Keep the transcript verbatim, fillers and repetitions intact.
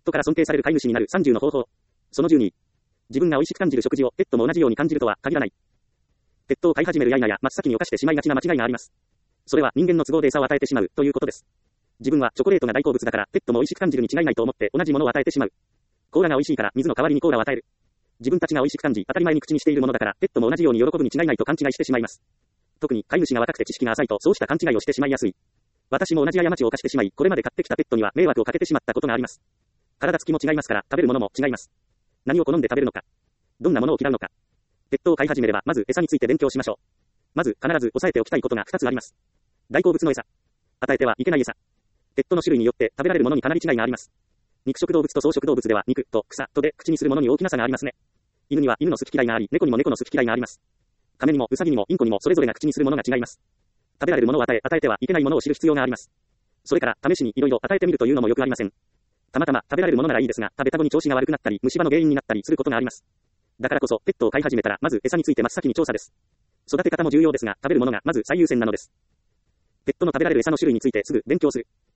トから尊敬される飼い主になるさんじゅうの方法。そのじゅうに。自分が美味しく感じる食事をペットも同じように感じるとは限らない。ペットを飼い始めるや否や真っ先に犯してしまいがちな間違いがあります。それは人間の都合で餌を与えてしまうということです。自分はチョコレートが大好物だからペットも美味しく感じるに違いないと思って同じものを与えてしまう。コーラが美味しいから水の代わりにコーラを与える。自分たちが美味しく感じ当たり前に口にしているものだからペットも同じように喜ぶに違いないと勘違いしてしまいます。特に飼い主が若くて知識が浅いとそうした勘違いをしてしまいやすい。私も同じ過ちを犯してしまい、これまで飼ってきたペットには迷惑をかけてしまったことがあります。体つきも違いますから食べるものも違います。何を好んで食べるのか、どんなものを嫌うのか。ペットを飼い始めればまず餌について勉強しましょう。まず必ず押さえておきたいことがふたつあります。大好物の餌。与えてはいけない餌。ペットの種類によって食べられるものにかなり違いがあります。肉食動物と草食動物では肉と草とで口にするものに大きな差がありますね。犬には犬の好き嫌いがあり、猫にも猫の好き嫌いがあります。亀にもウサギにもインコにもそれぞれが口にするものが違います。食べられるものを与え、与えてはいけないものを知る必要があります。それから試しにいろいろ与えてみるというのもよくありません。たまたま食べられるものならいいですが、食べた後に調子が悪くなったり、虫歯の原因になったりすることがあります。だからこそペットを飼い始めたらまず餌について真っ先に調査です。育て方も重要ですが、食べるものがまず最優先なのです。ペットの食べられる餌の種類についてすぐ勉強する。